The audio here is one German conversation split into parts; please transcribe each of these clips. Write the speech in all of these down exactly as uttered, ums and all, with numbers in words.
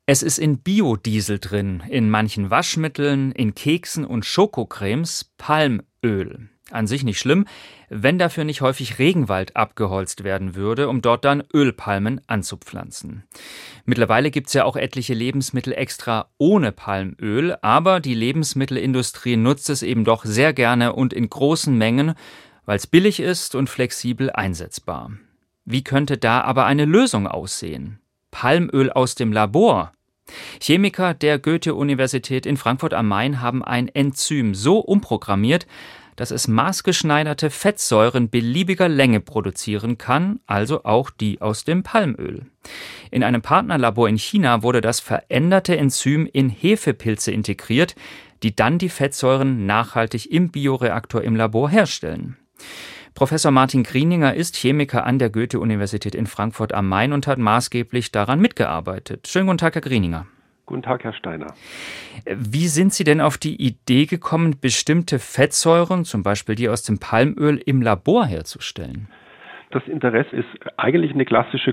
Es ist in Biodiesel drin, in manchen Waschmitteln, in Keksen und Schokocremes Palmöl. An sich nicht schlimm, wenn dafür nicht häufig Regenwald abgeholzt werden würde, um dort dann Ölpalmen anzupflanzen. Mittlerweile gibt es ja auch etliche Lebensmittel extra ohne Palmöl, aber die Lebensmittelindustrie nutzt es eben doch sehr gerne und in großen Mengen, weil es billig ist und flexibel einsetzbar. Wie könnte da aber eine Lösung aussehen? Palmöl aus dem Labor? Chemiker der Goethe-Universität in Frankfurt am Main haben ein Enzym so umprogrammiert, dass es maßgeschneiderte Fettsäuren beliebiger Länge produzieren kann, also auch die aus dem Palmöl. In einem Partnerlabor in China wurde das veränderte Enzym in Hefepilze integriert, die dann die Fettsäuren nachhaltig im Bioreaktor im Labor herstellen. Professor Martin Grieninger ist Chemiker an der Goethe-Universität in Frankfurt am Main und hat maßgeblich daran mitgearbeitet. Schönen guten Tag, Herr Grieninger. Guten Tag, Herr Steiner. Wie sind Sie denn auf die Idee gekommen, bestimmte Fettsäuren, zum Beispiel die aus dem Palmöl, im Labor herzustellen? Das Interesse ist eigentlich eine klassische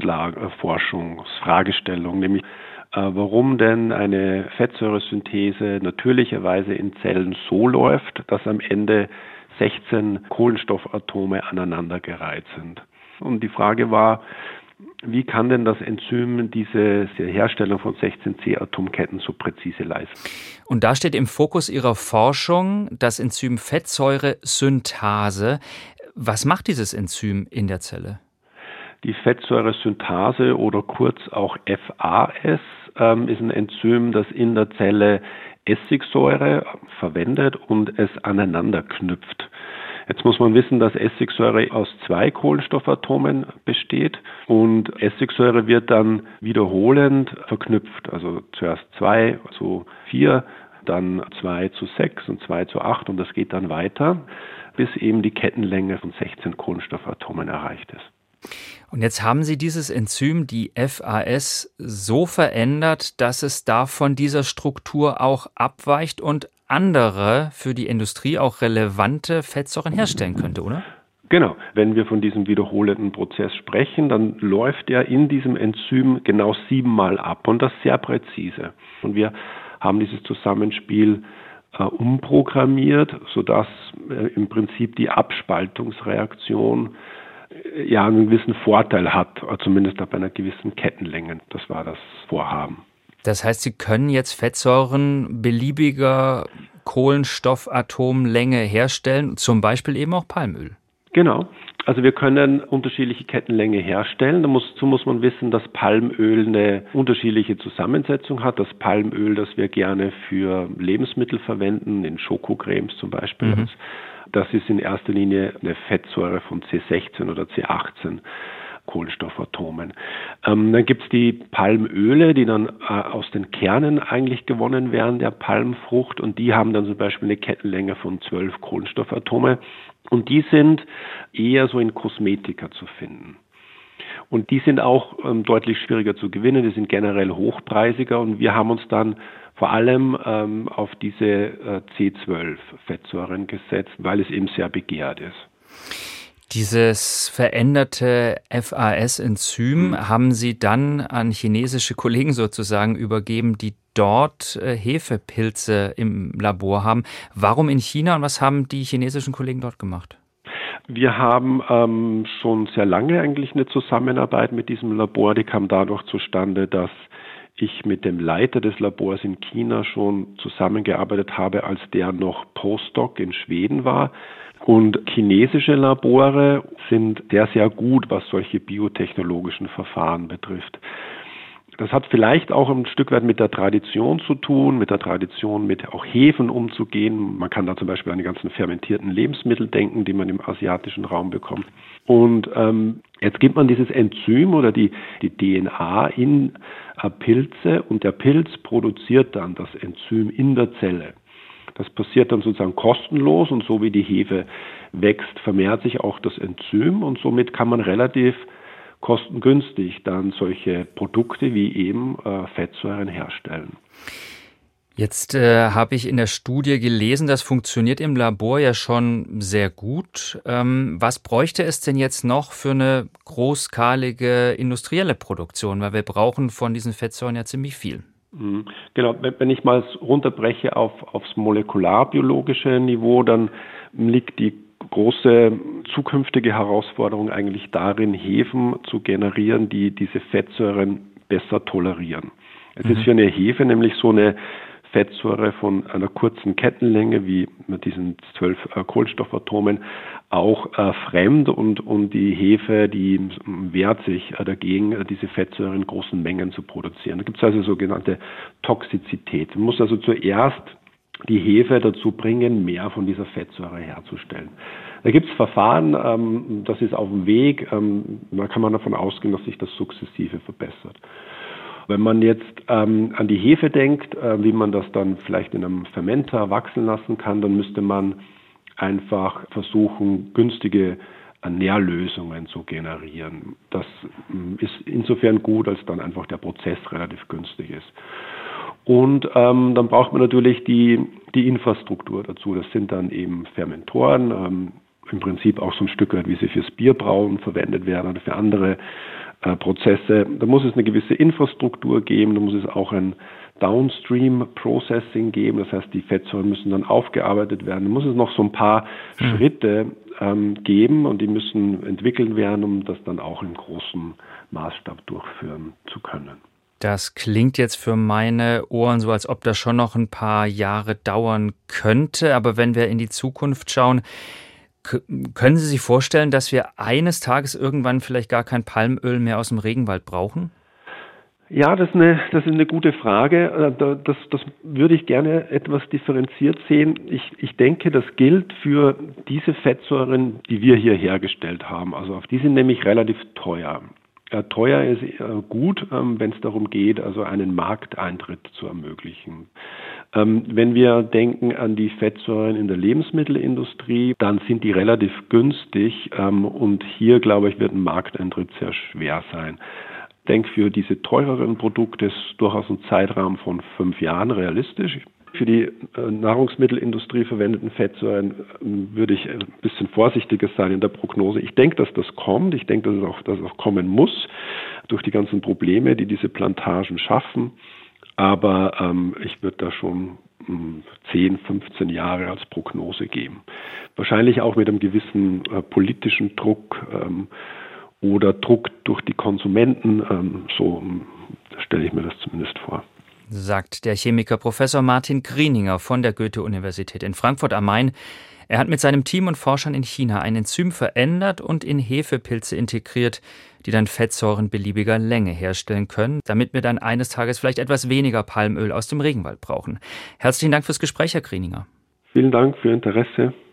Grundlagenforschungsfragestellung, nämlich äh, warum denn eine Fettsäuresynthese natürlicherweise in Zellen so läuft, dass am Ende sechzehn Kohlenstoffatome aneinandergereiht sind. Und die Frage war, wie kann denn das Enzym diese Herstellung von sechzehn C-Atomketten so präzise leisten? Und da steht im Fokus Ihrer Forschung das Enzym Fettsäuresynthase. Was macht dieses Enzym in der Zelle? Die Fettsäuresynthase oder kurz auch F A S ähm, ist ein Enzym, das in der Zelle Essigsäure verwendet und es aneinander knüpft. Jetzt muss man wissen, dass Essigsäure aus zwei Kohlenstoffatomen besteht und Essigsäure wird dann wiederholend verknüpft. Also zuerst zwei zu vier, dann zwei zu sechs und zwei zu acht und das geht dann weiter, bis eben die Kettenlänge von sechzehn Kohlenstoffatomen erreicht ist. Und jetzt haben Sie dieses Enzym, die F A S, so verändert, dass es da von dieser Struktur auch abweicht und andere, für die Industrie auch relevante Fettsäuren herstellen könnte, oder? Genau. Wenn wir von diesem wiederholenden Prozess sprechen, dann läuft er in diesem Enzym genau siebenmal ab und das sehr präzise. Und wir haben dieses Zusammenspiel äh, umprogrammiert, sodass äh, im Prinzip die Abspaltungsreaktion äh, ja einen gewissen Vorteil hat, zumindest ab einer gewissen Kettenlänge. Das war das Vorhaben. Das heißt, Sie können jetzt Fettsäuren beliebiger Kohlenstoffatomlänge herstellen, zum Beispiel eben auch Palmöl. Genau. Also wir können unterschiedliche Kettenlänge herstellen. Dazu muss man wissen, dass Palmöl eine unterschiedliche Zusammensetzung hat. Das Palmöl, das wir gerne für Lebensmittel verwenden, in Schokocremes zum Beispiel, mhm. das ist in erster Linie eine Fettsäure von C sechzehn oder C achtzehn. Kohlenstoffatomen. Ähm, dann gibt es die Palmöle, die dann äh, aus den Kernen eigentlich gewonnen werden, der Palmfrucht, und die haben dann zum Beispiel eine Kettenlänge von zwölf Kohlenstoffatome und die sind eher so in Kosmetika zu finden. Und die sind auch ähm, deutlich schwieriger zu gewinnen, die sind generell hochpreisiger und wir haben uns dann vor allem ähm, auf diese äh, C zwölf Fettsäuren gesetzt, weil es eben sehr begehrt ist. Dieses veränderte F A S-Enzym mhm. haben Sie dann an chinesische Kollegen sozusagen übergeben, die dort äh, Hefepilze im Labor haben. Warum in China und was haben die chinesischen Kollegen dort gemacht? Wir haben ähm, schon sehr lange eigentlich eine Zusammenarbeit mit diesem Labor. Die kam dadurch zustande, dass ich mit dem Leiter des Labors in China schon zusammengearbeitet habe, als der noch Postdoc in Schweden war. Und chinesische Labore sind sehr, sehr gut, was solche biotechnologischen Verfahren betrifft. Das hat vielleicht auch ein Stück weit mit der Tradition zu tun, mit der Tradition, mit auch Hefen umzugehen. Man kann da zum Beispiel an die ganzen fermentierten Lebensmittel denken, die man im asiatischen Raum bekommt. Und ähm, jetzt gibt man dieses Enzym oder die, die D N A in äh, Pilze und der Pilz produziert dann das Enzym in der Zelle. Das passiert dann sozusagen kostenlos und so wie die Hefe wächst, vermehrt sich auch das Enzym und somit kann man relativ kostengünstig dann solche Produkte wie eben äh, Fettsäuren herstellen. Jetzt äh, habe ich in der Studie gelesen, das funktioniert im Labor ja schon sehr gut. Ähm, was bräuchte es denn jetzt noch für eine großskalige industrielle Produktion? Weil wir brauchen von diesen Fettsäuren ja ziemlich viel. Genau, wenn ich mal runterbreche auf, aufs molekularbiologische Niveau, dann liegt die große zukünftige Herausforderung eigentlich darin, Hefen zu generieren, die diese Fettsäuren besser tolerieren. Es mhm. ist für eine Hefe nämlich so eine Fettsäure von einer kurzen Kettenlänge, wie mit diesen zwölf äh, Kohlenstoffatomen, auch äh, fremd und, und die Hefe, die wehrt sich äh, dagegen, äh, diese Fettsäure in großen Mengen zu produzieren. Da gibt es also sogenannte Toxizität. Man muss also zuerst die Hefe dazu bringen, mehr von dieser Fettsäure herzustellen. Da gibt es Verfahren, ähm, das ist auf dem Weg, ähm, da kann man davon ausgehen, dass sich das sukzessive verbessert. Wenn man jetzt ähm, an die Hefe denkt, äh, wie man das dann vielleicht in einem Fermenter wachsen lassen kann, dann müsste man einfach versuchen, günstige Nährlösungen zu generieren. Das ähm, ist insofern gut, als dann einfach der Prozess relativ günstig ist. Und ähm, dann braucht man natürlich die, die Infrastruktur dazu. Das sind dann eben Fermentoren, ähm, im Prinzip auch so ein Stück weit, wie sie fürs Bierbrauen verwendet werden oder für andere äh, Prozesse. Da muss es eine gewisse Infrastruktur geben, da muss es auch ein Downstream Processing geben, das heißt, die Fettsäuren müssen dann aufgearbeitet werden. Da muss es noch so ein paar mhm. Schritte ähm, geben und die müssen entwickelt werden, um das dann auch im großen Maßstab durchführen zu können. Das klingt jetzt für meine Ohren so, als ob das schon noch ein paar Jahre dauern könnte. Aber wenn wir in die Zukunft schauen, k- können Sie sich vorstellen, dass wir eines Tages irgendwann vielleicht gar kein Palmöl mehr aus dem Regenwald brauchen? Ja, das ist eine, das ist eine gute Frage. Das, das würde ich gerne etwas differenziert sehen. Ich, ich denke, das gilt für diese Fettsäuren, die wir hier hergestellt haben. Also auf die sind nämlich relativ teuer. Teuer ist gut, wenn es darum geht, also einen Markteintritt zu ermöglichen. Wenn wir denken an die Fettsäuren in der Lebensmittelindustrie, dann sind die relativ günstig und hier, glaube ich, wird ein Markteintritt sehr schwer sein. Ich denke, für diese teureren Produkte ist durchaus ein Zeitraum von fünf Jahren realistisch. Für die Nahrungsmittelindustrie verwendeten Fettsäuren würde ich ein bisschen vorsichtiger sein in der Prognose. Ich denke, dass das kommt. Ich denke, dass es auch, dass es auch kommen muss durch die ganzen Probleme, die diese Plantagen schaffen. Aber ähm, ich würde da schon ähm, zehn, fünfzehn Jahre als Prognose geben. Wahrscheinlich auch mit einem gewissen äh, politischen Druck ähm, oder Druck durch die Konsumenten. Ähm, so da stelle ich mir das zumindest vor. Sagt der Chemiker Professor Martin Grieninger von der Goethe-Universität in Frankfurt am Main. Er hat mit seinem Team und Forschern in China ein Enzym verändert und in Hefepilze integriert, die dann Fettsäuren beliebiger Länge herstellen können, damit wir dann eines Tages vielleicht etwas weniger Palmöl aus dem Regenwald brauchen. Herzlichen Dank fürs Gespräch, Herr Grieninger. Vielen Dank für Ihr Interesse.